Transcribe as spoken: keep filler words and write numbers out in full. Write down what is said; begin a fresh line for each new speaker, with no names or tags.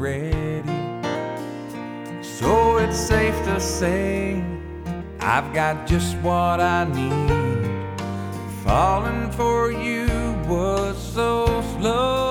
ready. So it's safe to say I've got just what I need. Falling for you was so slow.